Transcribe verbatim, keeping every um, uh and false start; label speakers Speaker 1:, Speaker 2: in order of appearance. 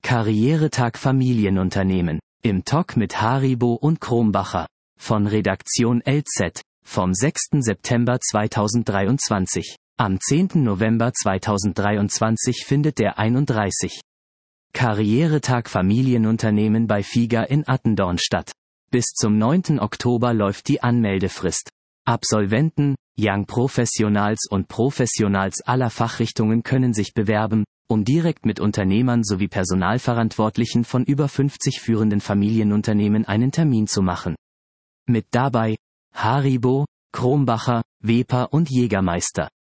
Speaker 1: Karrieretag Familienunternehmen. Im Talk mit Haribo und Krombacher. Von Redaktion L Z. Vom sechsten September zweitausenddreiundzwanzig. Am zehnten November zweitausenddreiundzwanzig findet der einunddreißigste Karrieretag Familienunternehmen bei Figa in Attendorn statt. Bis zum neunten Oktober läuft die Anmeldefrist. Absolventen, Young Professionals und Professionals aller Fachrichtungen können sich bewerben, um direkt mit Unternehmern sowie Personalverantwortlichen von über fünfzig führenden Familienunternehmen einen Termin zu machen. Mit dabei Haribo, Krombacher, Weber und Jägermeister.